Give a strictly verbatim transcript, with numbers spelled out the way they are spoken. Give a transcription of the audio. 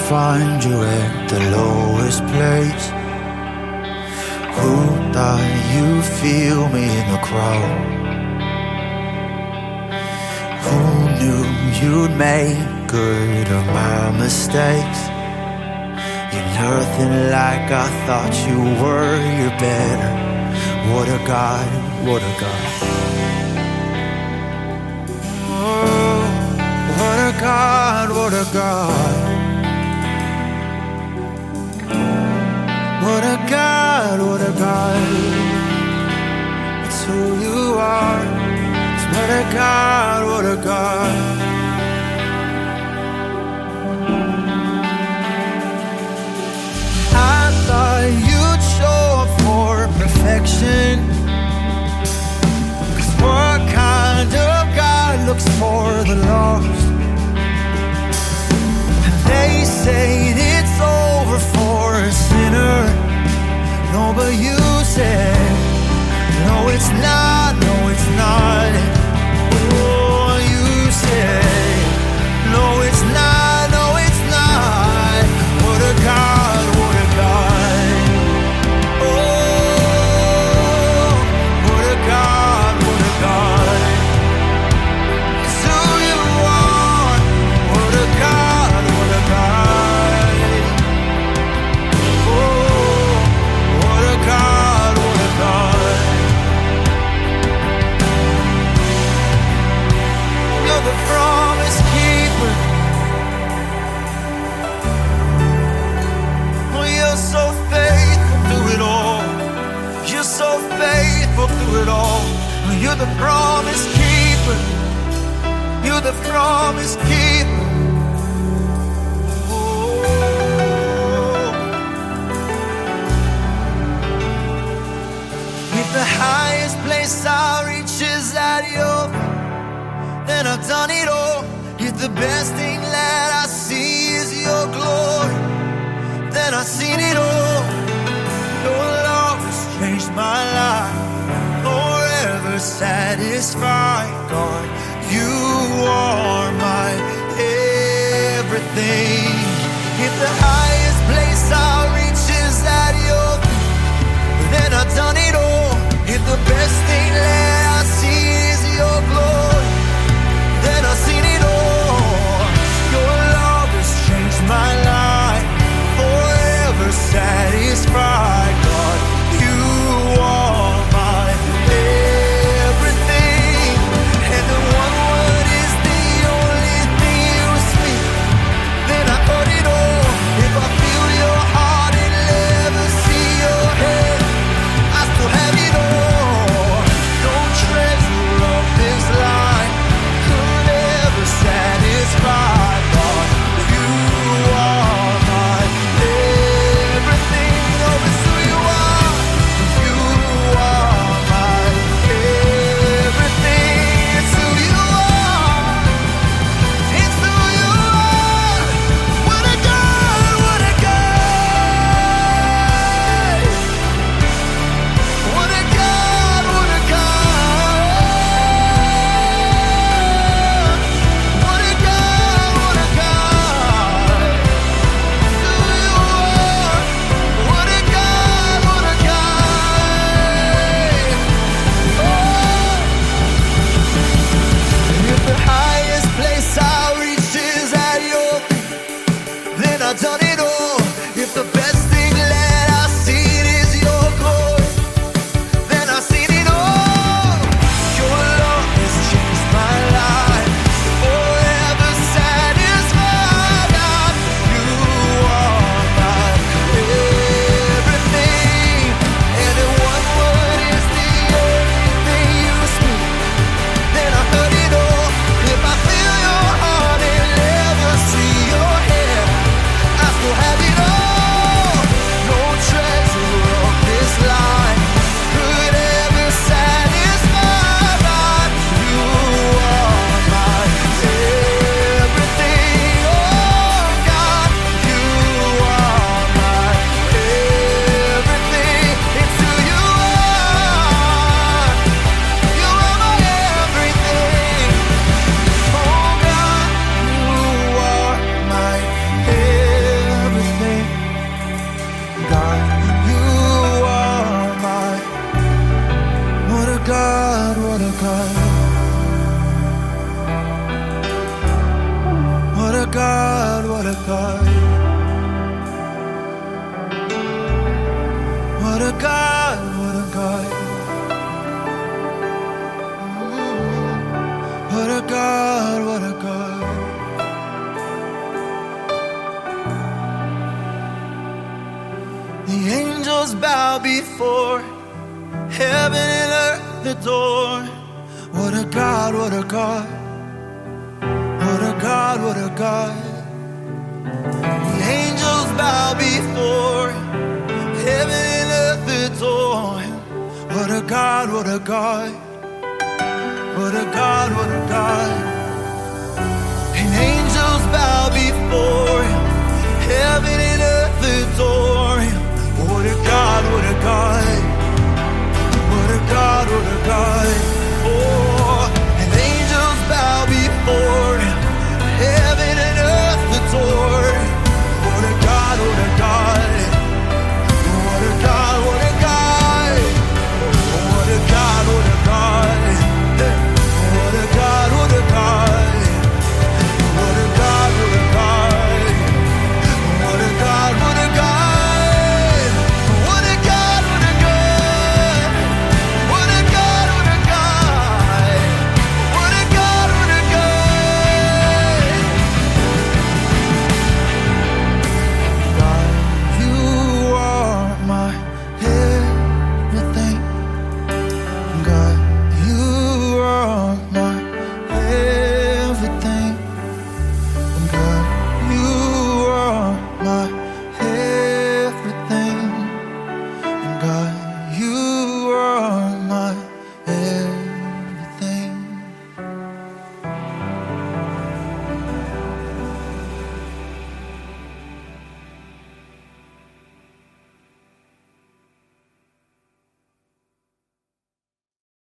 find you at the lowest place? Who thought you'd feel me in the crowd? Who knew you'd make good of my mistakes? You're nothing like I thought you were, you're better. What a God, what a God. Oh, what a God, what a God. What a God, what a God. It's who you are. It's what a God, what a God. I thought you'd show up for perfection, 'cause what kind of God looks for the lost? They say it's over for a sinner. No, but you said, no, it's not, no, it's not. Oh, you said, no, it's not, no, it's not. What a God, what a God. Oh, what a God, what a God. It's who you are. What a God, what a God. Oh, what a God, what a God. You're the promise keeper. Oh, you're so faithful through it all. You're so faithful through it all. You're the promise keeper. You're the promise keeper. If the highest place I reach is at your feet, then I've done it all. If the best thing that I see is your glory, then I've seen it all. Your love has changed my life, forever satisfied. God, you are my everything. If the highest place I reach is at your feet, then I've done it all. If the best thing that I see is your glory, then I've seen it all. Your love has changed my life, forever satisfied. God, you are my everything. And the one word is the only thing you speak, then I heard it all. If I feel your heart and never see your head, I still have it all. God, what a God. What a God, what a God. What a God, what a God. What a God, what a God. The angels bow before, heaven and earth adore. What a God, what a God. What a God, what a God. The angels bow before, heaven and earth adore. What a God, what a God. What a God, what a God. And angels bow before him, heaven and earth adore him. What a God, what a God.